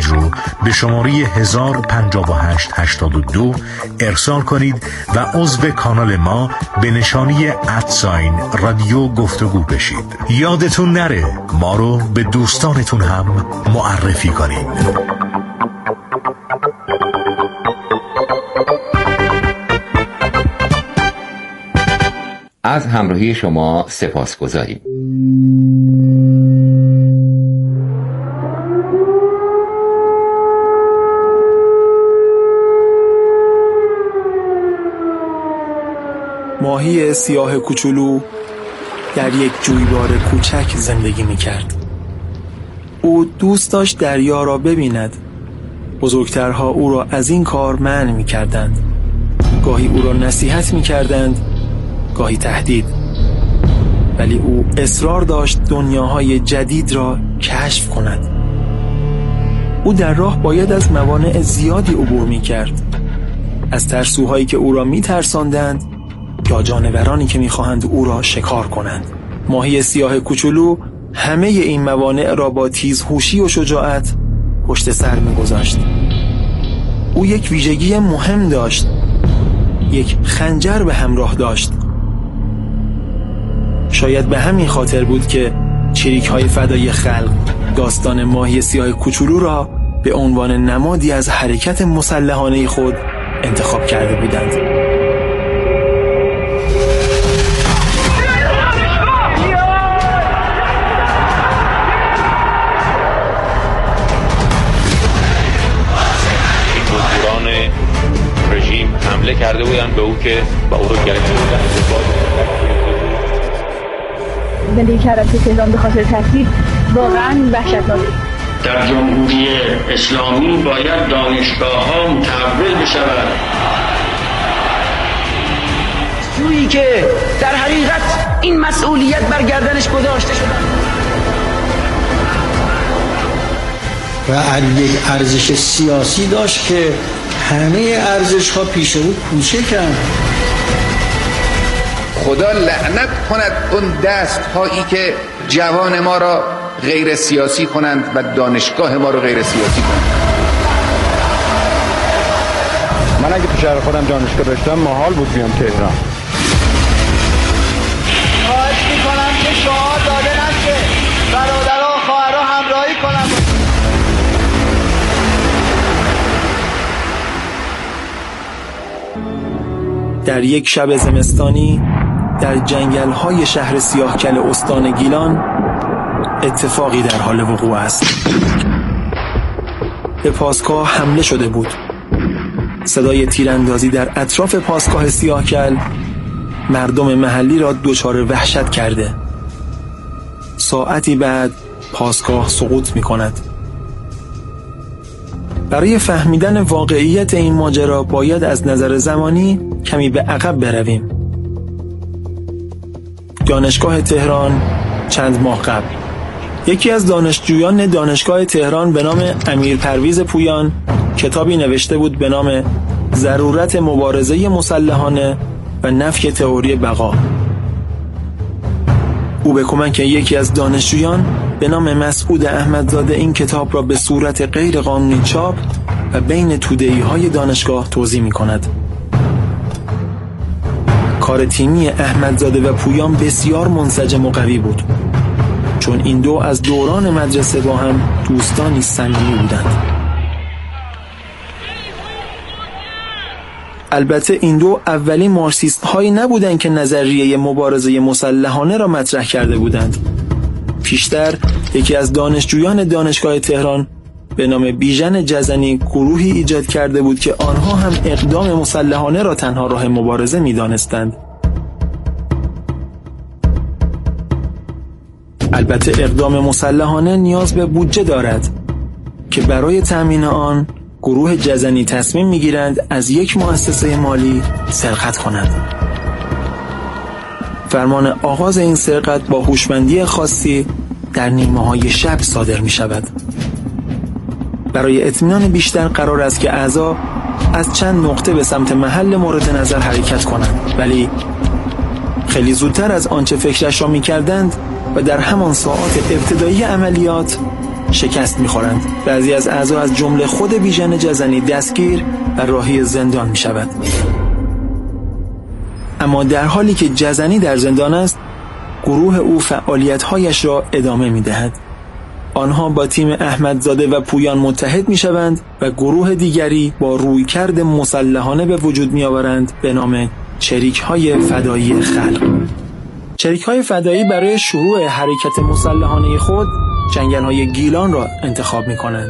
مسیج رو به شماره 105882 ارسال کنید و عضو کانال ما به نشانی @رادیو گفتگو بشید. یادتون نره ما رو به دوستانتون هم معرفی کنید. از همراهی شما سپاسگزاریم. ماهی سیاه کوچولو در یک جویبار کوچک زندگی می‌کرد. او دوست داشت دریا را ببیند. بزرگترها او را از این کار منع می‌کردند. گاهی او را نصیحت می‌کردند، گاهی تهدید. ولی او اصرار داشت دنیاهای جدید را کشف کند. او در راه باید از موانع زیادی عبور می‌کرد. از ترسوهایی که او را می‌ترساندند یا جانورانی که می‌خواهند او را شکار کنند. ماهی سیاه کوچولو همه این موانع را با تیزهوشی و شجاعت پشت سر می‌گذاشت. او یک ویژگی مهم داشت. یک خنجر به همراه داشت. شاید به همین خاطر بود که چریک‌های فدای خلق داستان ماهی سیاه کوچولو را به عنوان نمادی از حرکت مسلحانه خود انتخاب کرده بودند. رژیم حمله کرده بودن به او که با او رو گرفته بودن. زندگی کردن تو تهران به خاطر تهدید واقعا وحشتناکه. در جمهوری اسلامی باید دانشگاه‌ها متحول بشود. جویی که در حقیقت این مسئولیت بر گردنش گذاشته شده و یک ارزش سیاسی داشت که همه ارزش‌ها پیش او کوچکند. خدا لعنت کند اون دست‌هایی که جوان ما را غیر سیاسی کنند و دانشگاه ما را غیر سیاسی کنند. من اگه تو شهر خودم دانشگاه داشتم محال بود بیام تهران. خواهش می‌کنم که شعار داده نشه، برادرها و خواهرها همراهی کنند. در یک شب زمستانی در جنگل‌های شهر سیاهکل استان گیلان اتفاقی در حال وقوع است. به پاسگاه حمله شده بود. صدای تیراندازی در اطراف پاسگاه سیاهکل مردم محلی را دچار وحشت کرده. ساعتی بعد پاسگاه سقوط می‌کند. برای فهمیدن واقعیت این ماجرا باید از نظر زمانی کمی به عقب برویم. دانشگاه تهران چند ماه قبل یکی از دانشجویان دانشگاه تهران به نام امیر پرویز پویان کتابی نوشته بود به نام ضرورت مبارزه مسلحانه و نفی تئوری بقا. او به کمک یکی از دانشجویان به نام مسعود احمدزاده این کتاب را به صورت غیر قانونی چاپ و بین توده‌ای‌های دانشگاه توزیع می‌کند. کار تیمی احمدزاده و پویان بسیار منسجم و قوی بود، چون این دو از دوران مدرسه با هم دوستانی صمیمی بودند. البته این دو اولین مارکسیست هایی نبودند که نظریه مبارزه مسلحانه را مطرح کرده بودند. پیشتر یکی از دانشجویان دانشگاه تهران به نام بیژن جزنی گروهی ایجاد کرده بود که آنها هم اقدام مسلحانه را تنها راه مبارزه می دانستند. البته اقدام مسلحانه نیاز به بودجه دارد که برای تأمین آن گروه جزنی تصمیم می‌گیرند از یک مؤسسه مالی سرقت کنند. فرمان آغاز این سرقت با هوشمندی خاصی در نیمه‌های شب صادر می‌شود. برای اطمینان بیشتر قرار است که اعضا از چند نقطه به سمت محل مورد نظر حرکت کنند، ولی خیلی زودتر از آنچه فکرش را می‌کردند و در همان ساعات ابتدایی عملیات شکست می‌خورند. بعضی از اعضا از جمله خود بیژن جزنی دستگیر و راهی زندان می‌شود. اما در حالی که جزنی در زندان است، گروه او فعالیت‌هایش را ادامه می‌دهد. آنها با تیم احمدزاده و پویان متحد می‌شوند و گروه دیگری با رویکرد مسلحانه به وجود می‌آورند به نام چریک‌های فدایی خلق. چریک‌های فدایی برای شروع حرکت مسلحانه خود جنگل‌های گیلان را انتخاب می‌کنند.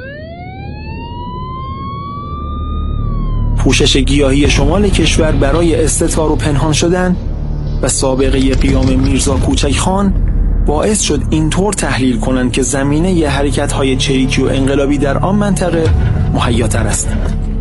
پوشش گیاهی شمال کشور برای استتار و پنهان شدن و سابقه قیام میرزا کوچک خان باعث شد اینطور تحلیل کنند که زمینه ی حرکت‌های چریکی و انقلابی در آن منطقه مهیاتر است.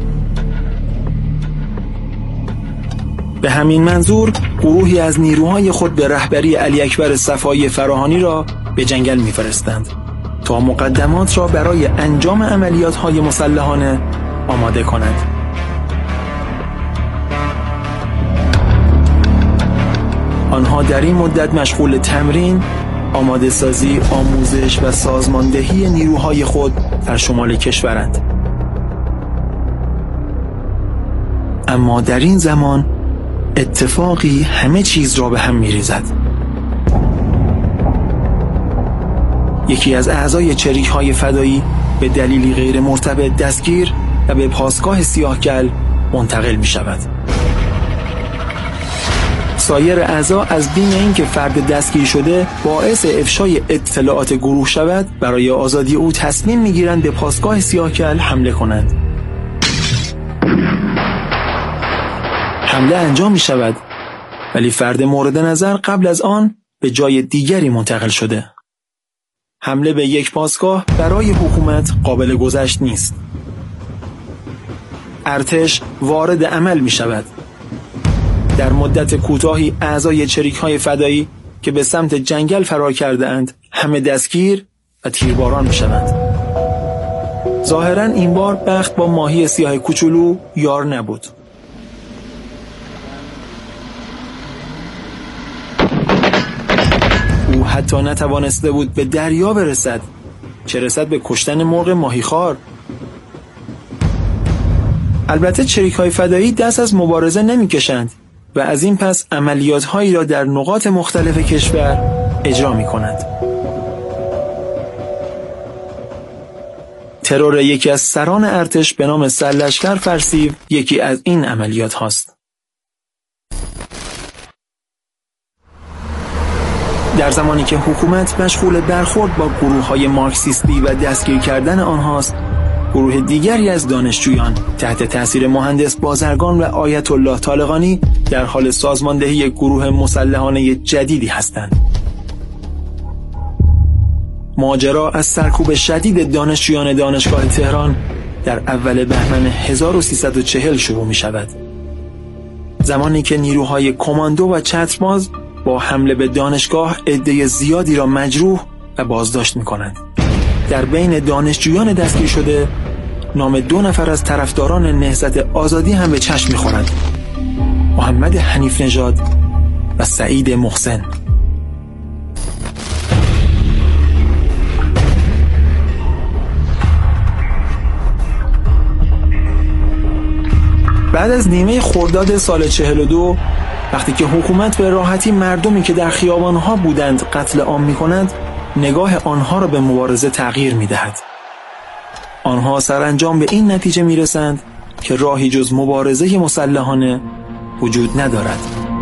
به همین منظور گروهی از نیروهای خود به رهبری علی اکبر صفایی فراهانی را به جنگل می‌فرستند تا مقدمات را برای انجام عملیات‌های مسلحانه آماده کنند. آنها در این مدت مشغول تمرین، آماده سازی، آموزش و سازماندهی نیروهای خود در شمال کشورند. اما در این زمان اتفاقی همه چیز را به هم می‌ریزد. یکی از اعضای چریک‌های فدایی به دلیلی غیر مرتبط دستگیر و به پاسگاه سیاهگل منتقل می‌شود. سایر اعضا از بین اینکه فرد دستگیر شده باعث افشای اطلاعات گروه شود، برای آزادی او تصمیم می‌گیرند به پاسگاه سیاهگل حمله کنند. حمله انجام می‌شود، ولی فرد مورد نظر قبل از آن به جای دیگری منتقل شده. حمله به یک پاسگاه برای حکومت قابل گذشت نیست. ارتش وارد عمل می‌شود. در مدت کوتاهی اعضای چریک‌های فدایی که به سمت جنگل فرار کرده‌اند همه دستگیر و تیرباران می‌شوند. ظاهراً این بار بخت با ماهی سیاه کوچولو یار نبود. او حتی نتوانسته بود به دریا برسد، چه رسد به کشتن مرغ ماهیخوار. البته چریک‌های فدایی دست از مبارزه نمی‌کشند و از این پس عملیات‌هایی را در نقاط مختلف کشور اجرا می‌کنند. ترور یکی از سران ارتش به نام سرلشکر فرسیو یکی از این عملیات هاست. در زمانی که حکومت مشغول برخورد با گروه‌های مارکسیستی و دستگیر کردن آنهاست، گروه دیگری از دانشجویان تحت تأثیر مهندس بازرگان و آیت الله طالقانی در حال سازماندهی گروه مسلحانه جدیدی هستند. ماجرا از سرکوب شدید دانشجویان دانشگاه تهران در اول بهمن 1340 شروع می شود. زمانی که نیروهای کماندو و چترباز با حمله به دانشگاه عده زیادی را مجروح و بازداشت می کنند. در بین دانشجویان دستگیر شده نام 2 نفر از طرفداران نهضت آزادی هم به چشم می خورد: محمد حنیف نژاد و سعید محسن. بعد از نیمه خرداد سال 42 وقتی که حکومت به راحتی مردمی که در خیابانها بودند قتل عام می کند، نگاه آنها را به مبارزه تغییر می دهد. آنها سرانجام به این نتیجه می رسند که راهی جز مبارزه مسلحانه وجود ندارد.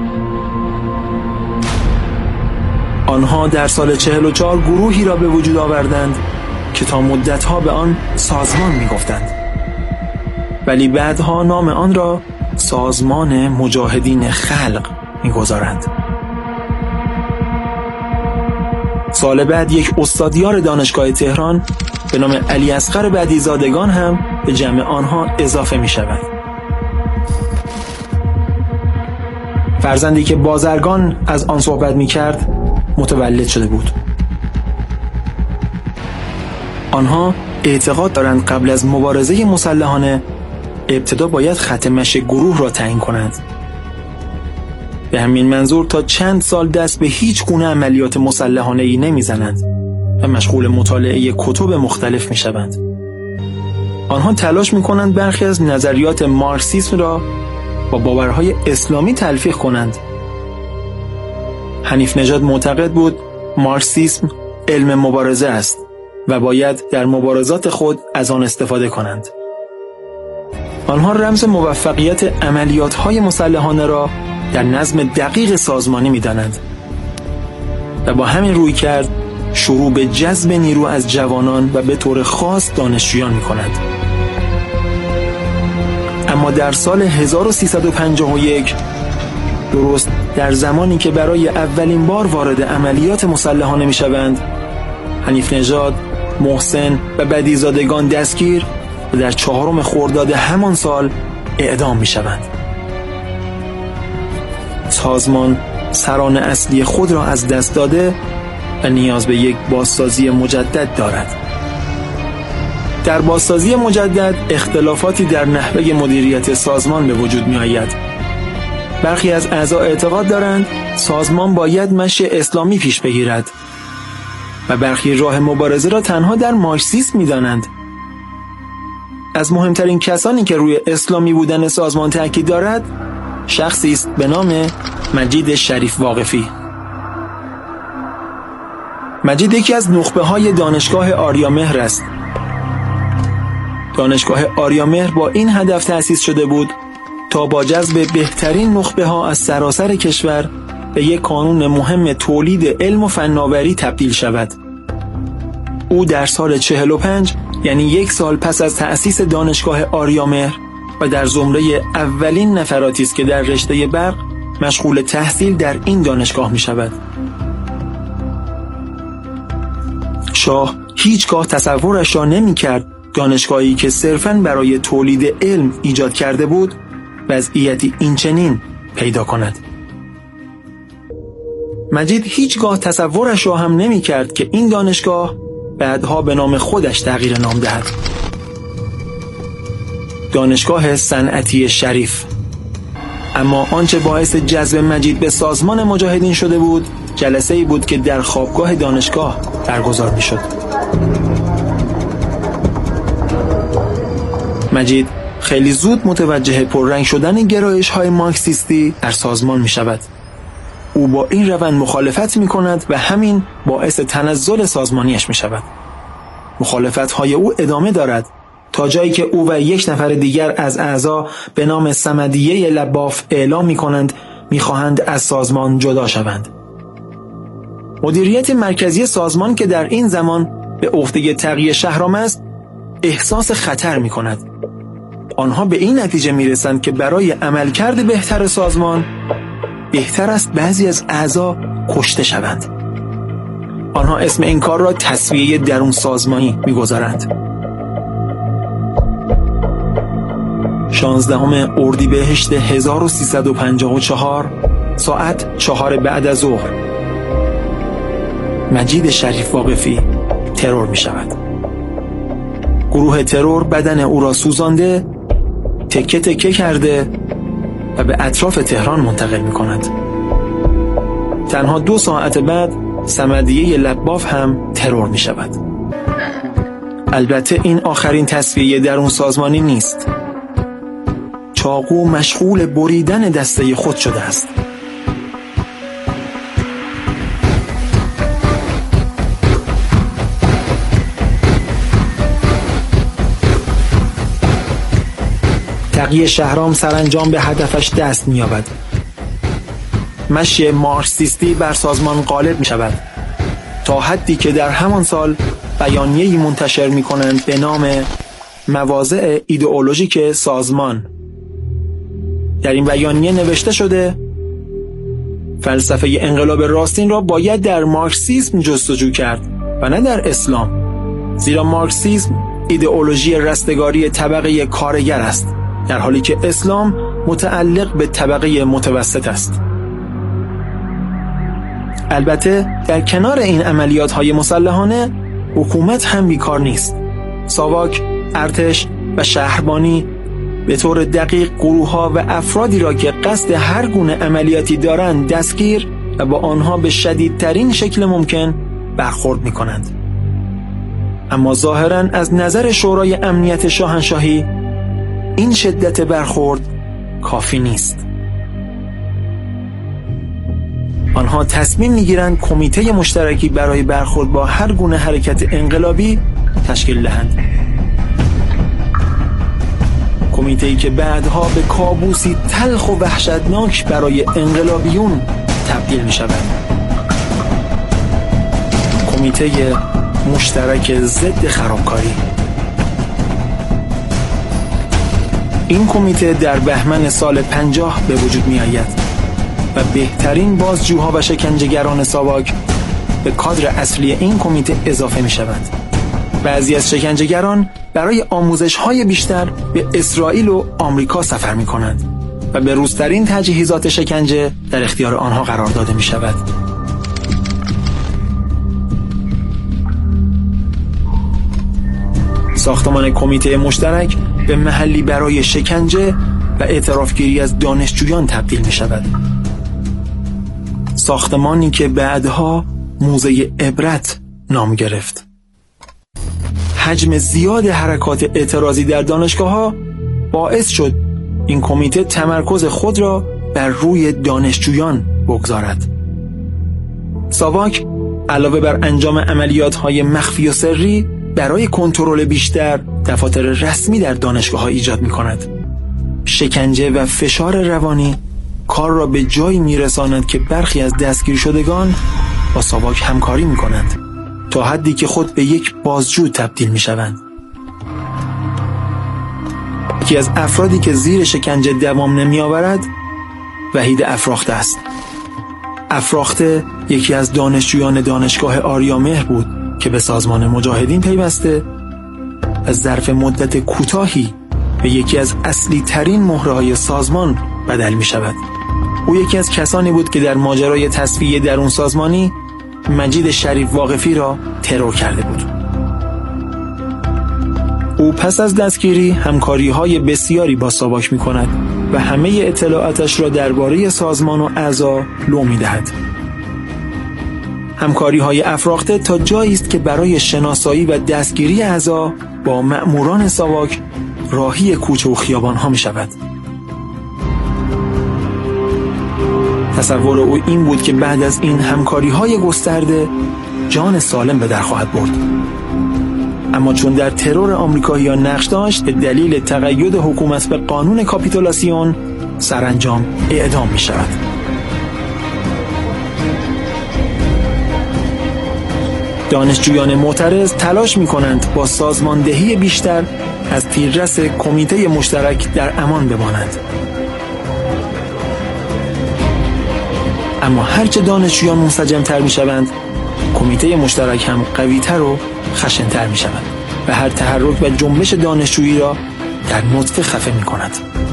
آنها در سال 44 گروهی را به وجود آوردند که تا مدتها به آن سازمان می گفتند، ولی بعدها نام آن را سازمان مجاهدین خلق می گذارند. سال بعد یک استادیار دانشگاه تهران به نام علی اصغر بعدیزادگان هم به جمع آنها اضافه می شود. فرزندی که بازرگان از آن صحبت می کرد متولد شده بود. آنها اعتقاد دارند قبل از مبارزه مسلحانه ابتدا باید خط مشی گروه را تعیین کنند. به همین منظور تا چند سال دست به هیچ گونه عملیات مسلحانه‌ای نمی‌زنند و مشغول مطالعه کتب مختلف می شوند. آنها تلاش می کنند برخی از نظریات مارکسیسم را با باورهای اسلامی تلفیق کنند. حنیف نژاد معتقد بود مارکسیسم علم مبارزه است و باید در مبارزات خود از آن استفاده کنند. آنها رمز موفقیت عملیات‌های مسلحانه را در نظم دقیق سازمانی می‌دانند و با همین رویکرد شروع به جذب نیرو از جوانان و به طور خاص دانشجویان می‌کنند. اما در سال 1351 درست در زمانی که برای اولین بار وارد عملیات مسلحانه می‌شوند، حنیف نژاد، محسن و بدیزادگان دستگیر و در 4 خرداد همان سال اعدام می‌شوند. سازمان سران اصلی خود را از دست داده و نیاز به یک بازسازی مجدد دارد. در بازسازی مجدد اختلافاتی در نحوه مدیریت سازمان به وجود می‌آید. برخی از اعضا اعتقاد دارند سازمان باید مشی اسلامی پیش بگیرد و برخی راه مبارزه را تنها در مارکسیسم می‌دانند. از مهمترین کسانی که روی اسلامی بودن سازمان تاکید دارد شخصی است به نام مجید شریف واقفی. مجید یکی از نخبه‌های دانشگاه آریامهر است. دانشگاه آریامهر با این هدف تأسیس شده بود تا با جذب بهترین نخبه‌ها از سراسر کشور به یک کانون مهم تولید علم و فناوری تبدیل شود. او در سال 45 یعنی 1 سال پس از تأسیس دانشگاه آریامهر و در زمره اولین نفراتی است که در رشته برق مشغول تحصیل در این دانشگاه می شود. شاه هیچگاه تصورش را نمی کرد دانشگاهی که صرفاً برای تولید علم ایجاد کرده بود وضعیتی اینچنین پیدا کند. مجید هیچگاه تصورش را هم نمی کرد که این دانشگاه بعدها به نام خودش تغییر نام دهد. دانشگاه صنعتی شریف. اما آنچه باعث جذب مجید به سازمان مجاهدین شده بود جلسه‌ای بود که در خوابگاه دانشگاه برگزار می‌شد. مجید خیلی زود متوجه پررنگ شدن گرایش‌های مارکسیستی در سازمان می‌شود. او با این روند مخالفت می‌کند و همین باعث تنزل سازمانیش می‌شود. مخالفت‌های او ادامه دارد تا جایی که او و 1 نفر دیگر از اعضا به نام صمدیه لباف اعلام می‌کنند می‌خواهند از سازمان جدا شوند. مدیریت مرکزی سازمان که در این زمان به عهده تقی شهرام است احساس خطر می‌کند. آنها به این نتیجه می‌رسند که برای عملکرد بهتر سازمان بهتر است بعضی از اعضا کشته شوند. آنها اسم این کار را تسویه درون سازمانی می‌گذارند. 16 اردیبهشت 1354 ساعت 4 بعد از ظهر مجید شریف واقفی ترور می شود. گروه ترور بدن او را سوزانده، تکه تکه کرده و به اطراف تهران منتقل می کند. تنها 2 ساعت بعد صمدیه لباف هم ترور می شود. البته این آخرین تصفیه درون سازمانی نیست. چاقو مشغول بریدن دسته خود شده است. تقی شهرام سرانجام به هدفش دست می‌یابد. مشی مارکسیستی بر سازمان غالب می‌شود تا حدی که در همان سال بیانیه‌ای منتشر می‌کنند به نام مواضع ایدئولوژیک سازمان. در این بیانیه نوشته شده فلسفه انقلاب راستین را باید در مارکسیسم جستجو کرد و نه در اسلام، زیرا مارکسیسم ایدئولوژی رستگاری طبقه کارگر است، در حالی که اسلام متعلق به طبقه متوسط است. البته در کنار این عملیات‌های مسلحانه حکومت هم بیکار نیست. ساواک، ارتش و شهربانی به طور دقیق گروه‌ها و افرادی را که قصد هر گونه عملیاتی دارند دستگیر و با آنها به شدیدترین شکل ممکن برخورد می‌کنند. اما ظاهراً از نظر شورای امنیت شاهنشاهی این شدت برخورد کافی نیست. آنها تصمیم میگیرند کمیته مشترکی برای برخورد با هر گونه حرکت انقلابی تشکیل دهند. کمیته‌ای که بعدها به کابوسی تلخ و وحشتناک برای انقلابیون تبدیل می شود. کمیته مشترک ضد خرابکاری. این کمیته در بهمن سال 50 به وجود می آید و بهترین بازجوها و شکنجهگران ساواک به کادر اصلی این کمیته اضافه می شوند. بعضی از شکنجهگران برای آموزش‌های بیشتر به اسرائیل و آمریکا سفر می‌کنند و به روزترین تجهیزات شکنجه در اختیار آنها قرار داده می‌شود. ساختمان کمیته مشترک به محلی برای شکنجه و اعترافگیری از دانشجویان تبدیل می‌شود. ساختمانی که بعدها موزه عبرت نام گرفت. حجم زیاد حرکات اعتراضی در دانشگاه‌ها باعث شد این کمیته تمرکز خود را بر روی دانشجویان بگذارد. ساواک علاوه بر انجام عملیات‌های مخفی و سری برای کنترل بیشتر دفاتر رسمی در دانشگاه‌ها ایجاد می‌کند. شکنجه و فشار روانی کار را به جایی می‌رساند که برخی از دستگیر شدگان با ساواک همکاری می‌کنند تا حدی که خود به یک بازجو تبدیل می‌شوند. یکی از افرادی که زیر شکنجه دوام نمی‌آورد وحید افراخته است. افراخته یکی از دانشجویان دانشگاه آریامهر بود که به سازمان مجاهدین پیوسته و ظرف مدت کوتاهی به یکی از اصلی ترین مهره‌های سازمان بدل می‌شود. او یکی از کسانی بود که در ماجرای تصفیه درون سازمانی مجید شریف واقفی را ترور کرده بود. او پس از دستگیری همکاری‌های بسیاری با ساواک می‌کند و همه اطلاعاتش را درباره سازمان و اعضا لو می‌دهد. همکاری‌های افراخته تا جایی است که برای شناسایی و دستگیری اعضا با مأموران ساواک راهی کوچه و خیابان‌ها می‌شود. تصور او این بود که بعد از این همکاری‌های گسترده جان سالم به در خواهد برد. اما چون در ترور آمریکایی‌ها نقش داشت، به دلیل تقید حکومت به قانون کاپیتولاسیون سرانجام اعدام می‌شود. دانشجویان معترض تلاش می‌کنند با سازماندهی بیشتر از تیررس کمیته مشترک در امان بمانند. اما هرچه دانشجویان منسجم‌تر می‌شوند، کمیته مشترک هم قوی‌تر و خشن‌تر می‌شود و هر تحرک و جنبش دانشجویی را در نطفه خفه می‌کند.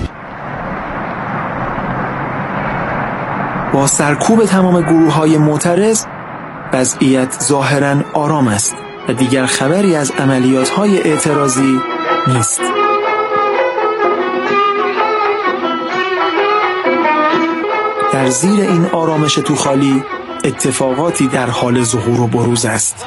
با سرکوب تمام گروه‌های معترض، وضعیت ظاهراً آرام است و دیگر خبری از عملیات‌های اعتراضی نیست. در زیر این آرامش توخالی اتفاقاتی در حال ظهور و بروز است.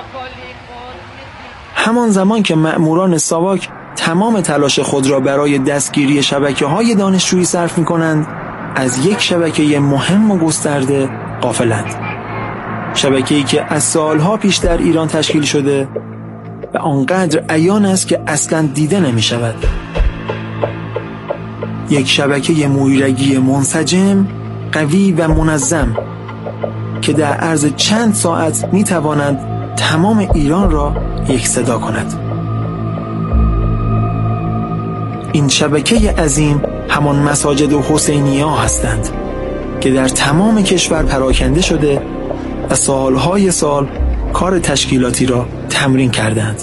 همان زمان که مأموران ساواک تمام تلاش خود را برای دستگیری شبکه‌های دانشجویی صرف می‌کنند، از یک شبکه مهم و گسترده غافلند. شبکه‌ای که از سالها پیش در ایران تشکیل شده و آنقدر عیان است که اصلاً دیده نمی‌شود. یک شبکه مویرگی منسجم، قوی و منظم که در عرض چند ساعت می‌توانند تمام ایران را یک صدا کند. این شبکه عظیم همان مساجد و حسینیه هستند که در تمام کشور پراکنده شده و سالهای سال کار تشکیلاتی را تمرین کردند.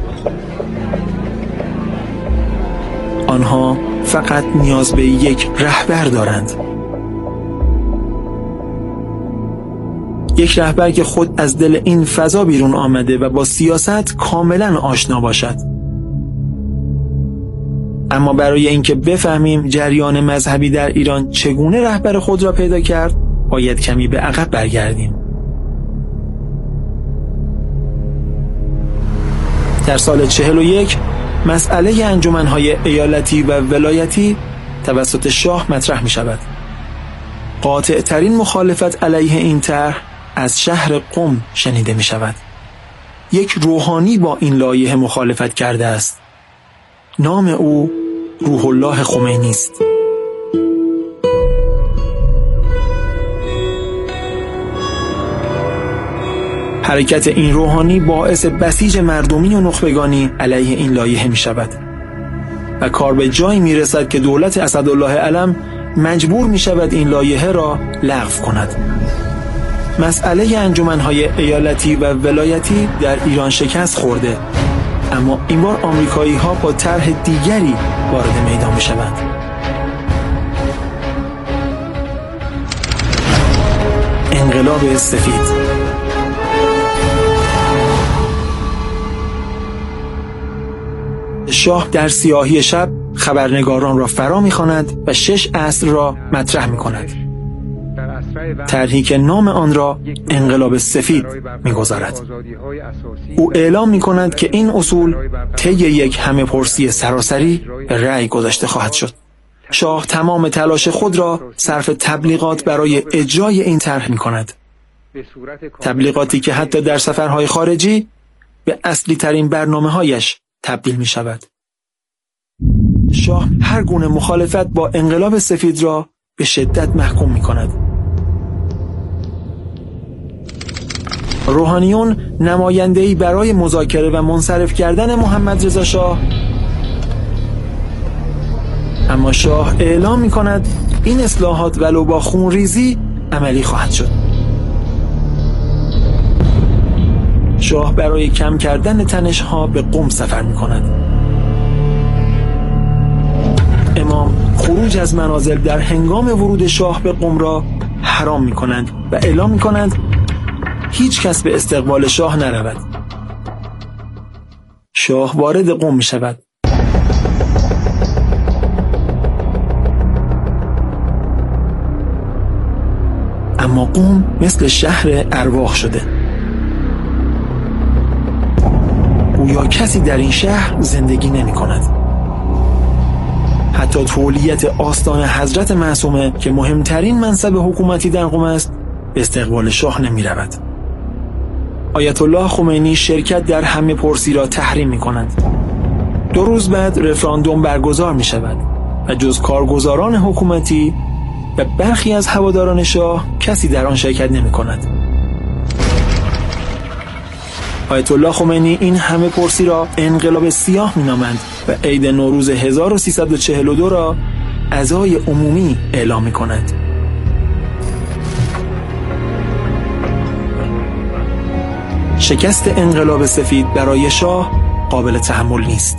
آنها فقط نیاز به یک رهبر دارند. یک رهبر که خود از دل این فضا بیرون آمده و با سیاست کاملا آشنا باشد. اما برای اینکه بفهمیم جریان مذهبی در ایران چگونه رهبر خود را پیدا کرد، باید کمی به عقب برگردیم. در سال 41 مسئله انجمن‌های ایالتی و ولایتی توسط شاه مطرح می شود. قاطع ترین مخالفت علیه این طرح از شهر قم شنیده می شود. یک روحانی با این لایحه مخالفت کرده است. نام او روح الله خمینی است. حرکت این روحانی باعث بسیج مردمی و نخبگانی علیه این لایحه می شود و کار به جایی می رسد که دولت اسدالله علم مجبور می شود این لایحه را لغو کند. مسئله انجمن‌های ایالتی و ولایتی در ایران شکست خورده، اما این بار آمریکایی‌ها با طرح دیگری وارد میدان می‌شوند. انقلاب سفید. شاه در سیاهی شب خبرنگاران را فرا می‌خواند و 6 اصل را مطرح می‌کند. طرحی که نام آن را انقلاب سفید می‌گذارد. او اعلام می‌کند که این اصول طی یک همه‌پرسی سراسری به رأی گذاشته خواهد شد. شاه تمام تلاش خود را صرف تبلیغات برای اجرای این طرح می‌کند. تبلیغاتی که حتی در سفرهای خارجی به اصلی ترین برنامه‌هایش تبدیل می‌شود. شاه هر گونه مخالفت با انقلاب سفید را به شدت محکوم می‌کند. روحانیون نماینده‌ای برای مذاکره و منصرف کردن محمد رضا شاه، اما شاه اعلام می‌کند این اصلاحات ولو با خونریزی عملی خواهد شد. شاه برای کم کردن تنش‌ها به قم سفر می‌کند. امام خروج از منازل در هنگام ورود شاه به قم را حرام می‌کنند و اعلام می‌کنند هیچ کس به استقبال شاه نرود. شاه وارد قم می‌شود. اما قم مثل شهر ارواح شده. گویا کسی در این شهر زندگی نمی‌کند. حتی تولیت آستان حضرت معصومه که مهمترین منصب حکومتی در قم است به استقبال شاه نمی‌رود. آیت الله خمینی شرکت در همه‌پرسی را تحریم می‌کند. 2 روز بعد رفراندوم برگزار می‌شود و جز کارگزاران حکومتی و برخی از هواداران شاه کسی در آن شرکت نمی‌کند. آیت الله خمینی این همه‌پرسی را انقلاب سیاه می‌نامند و عید نوروز 1342 را عزای عمومی اعلام می‌کند. شکست انقلاب سفید برای شاه قابل تحمل نیست.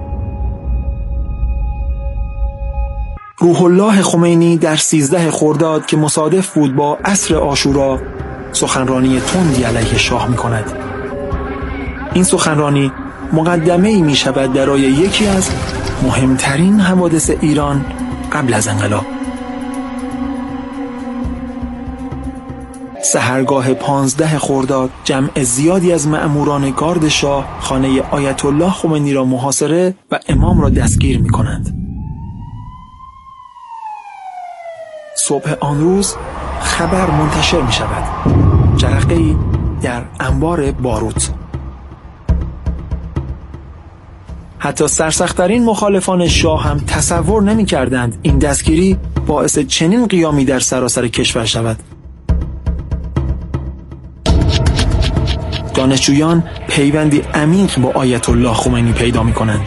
روح الله خمینی در 13 خرداد که مصادف بود با عصر عاشورا سخنرانی تندی علیه شاه می‌کند. این سخنرانی مقدمه‌ای می‌شود برای یکی از مهمترین حوادث ایران قبل از انقلاب. سحرگاه 15 خرداد جمع زیادی از مأموران گارد شاه خانه آیت الله خمینی را محاصره و امام را دستگیر می‌کنند. صبح آن روز خبر منتشر می‌شود. جرقه‌ای در انبار باروت. حتی سرسخت‌ترین مخالفان شاه هم تصور نمی‌کردند این دستگیری باعث چنین قیامی در سراسر کشور شود. دانشجویان پیوندی عمیق با آیت الله خمینی پیدا می‌کنند.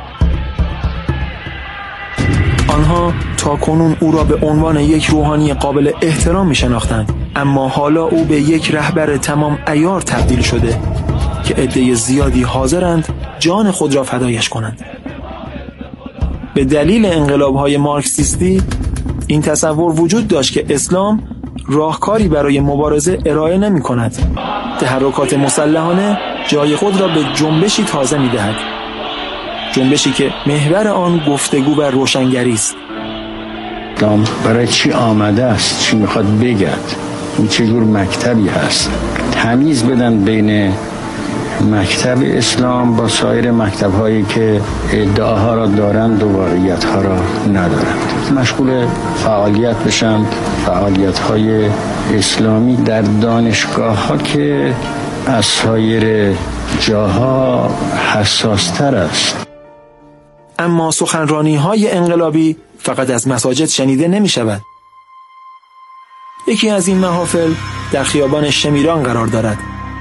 آنها تا کنون او را به عنوان یک روحانی قابل احترام می‌شناختند، اما حالا او به یک رهبر تمام عیار تبدیل شده که عده زیادی حاضرند جان خود را فدایش کنند. به دلیل انقلاب‌های مارکسیستی این تصور وجود داشت که اسلام راهکاری برای مبارزه ارائه نمی‌کند. تحرکات مسلحانه جای خود را به جنبشی تازه می‌دهد. جنبشی که محور آن گفتگو و روشنگری است. اسلام برای چی آمده است؟ چی می‌خواد بگد؟ این چه جور مکتبی هست؟ تمیز بدن بین مکتب اسلام با سایر مکتب‌هایی که ادعاها را دارند و واقعیت‌ها را ندارند. مشغول فعالیت بشن، فعالیت‌های اسلامی در دانشگاه‌ها که از سایر جاها حساس‌تر است. اما سخنرانی‌های انقلابی فقط از مساجد شنیده نمی‌شود. یکی از این محافل در خیابان شمیران قرار دارد.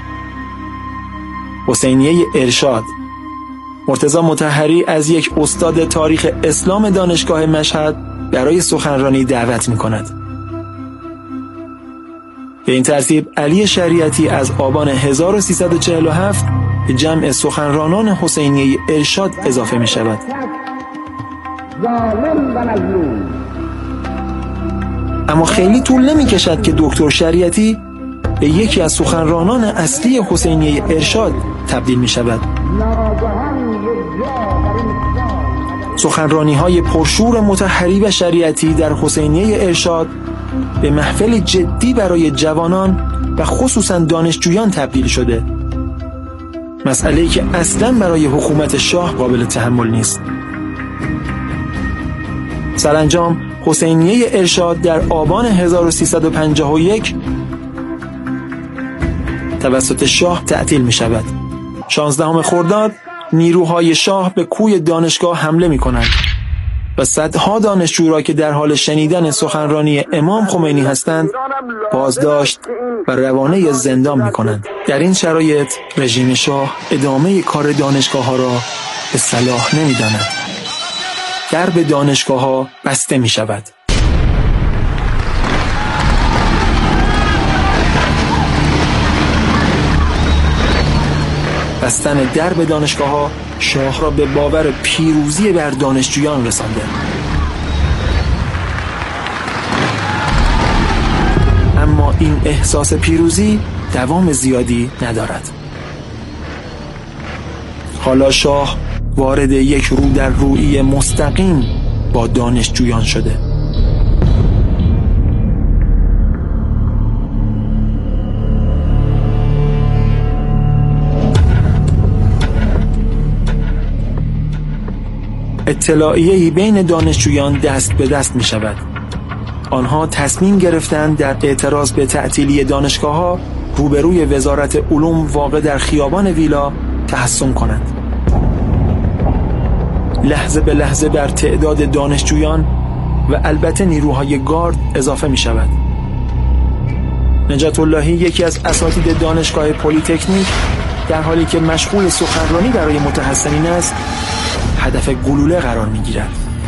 حسینیه ارشاد. مرتضی مطهری از یک استاد تاریخ اسلام دانشگاه مشهد برای سخنرانی دعوت می‌کند. به این ترتیب علی شریعتی از آبان 1347 به جمع سخنرانان حسینیه ارشاد اضافه می‌شود. اما خیلی طول نمی‌کشد که دکتر شریعتی به یکی از سخنرانان اصلی حسینیه ارشاد تبدیل می‌شود. سخنرانی‌های پرشور مطهری و شریعتی در حسینیه ارشاد به محفل جدی برای جوانان و خصوصاً دانشجویان تبدیل شده. مسئله‌ای که اصلاً برای حکومت شاه قابل تحمل نیست. سرانجام حسینیه ارشاد در آبان 1351 توسط شاه تعطیل می شود. 16 خرداد نیروهای شاه به کوی دانشگاه حمله می کنند و صدها دانشجو را که در حال شنیدن سخنرانی امام خمینی هستند بازداشت و روانه زندان می کنند. در این شرایط رژیم شاه ادامه کار دانشگاه ها را به صلاح نمی داند. درب دانشگاه ها بسته می شود. بستن درب دانشگاه ها شاه را به باور پیروزی بر دانشجویان رسانده. اما این احساس پیروزی دوام زیادی ندارد. حالا شاه وارد یک رو در رویی مستقیم با دانشجویان شده. اطلاعیه‌ای بین دانشجویان دست به دست می شود. آنها تصمیم گرفتند در اعتراض به تعطیلی دانشگاه‌ها روبروی وزارت علوم واقع در خیابان ویلا تحصن کنند. لحظه به لحظه بر تعداد دانشجویان و البته نیروهای گارد اضافه می شود. نجات اللهی یکی از اساتید دانشگاه پلی‌تکنیک در حالی که مشغول سخنرانی برای متحصنین است هدف گلوله قرار می گیرد.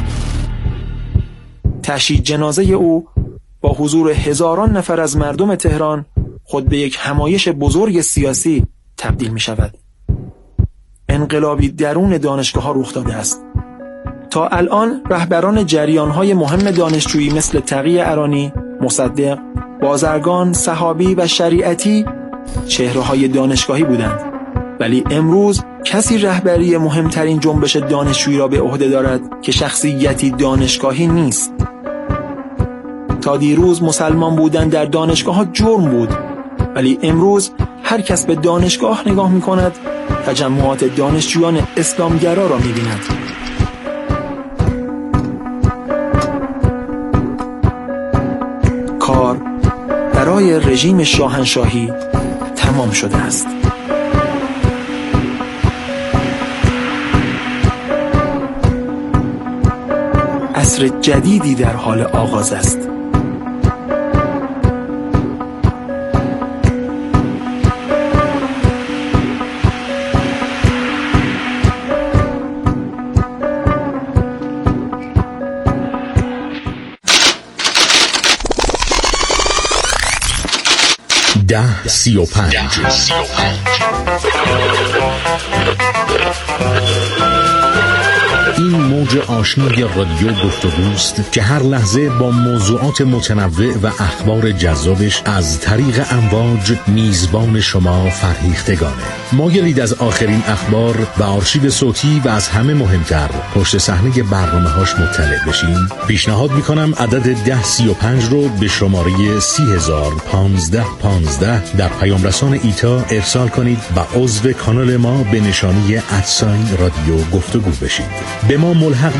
تشییع جنازه او با حضور هزاران نفر از مردم تهران خود به یک همایش بزرگ سیاسی تبدیل می شود. انقلابی درون دانشگاه ها رخ داده است. تا الان رهبران جریان‌های مهم دانشجویی مثل تقی ارانی، مصدق، بازرگان، صحابی و شریعتی چهره‌های دانشگاهی بودند. ولی امروز کسی رهبری مهمترین جنبش دانشجویی را به عهده دارد که شخصیتی دانشگاهی نیست. تا دیروز مسلمان بودن در دانشگاه ها جرم بود، ولی امروز هر کس به دانشگاه نگاه می کند تجمعات دانشجویان اسلامگرا را می بیند. کار برای رژیم شاهنشاهی تمام شده است. عصر جدیدی در حال آغاز است. ده 35. این موج آشنای رادیو گفتگوست که هر لحظه با موضوعات متنوع و اخبار جذابش از طریق امواج میزبان شما فرهیختگانه. مایلید از آخرین اخبار و آرشیو صوتی و از همه مهمتر پشت صحنه برنامه‌هاش مطلع بشین؟ پیشنهاد میکنم عدد 1035 رو به شماره 30515 در پیام رسان ایتا ارسال کنید و عضو کانال ما به نشانی @ رادیو گفتگو بشید. به ما ملحق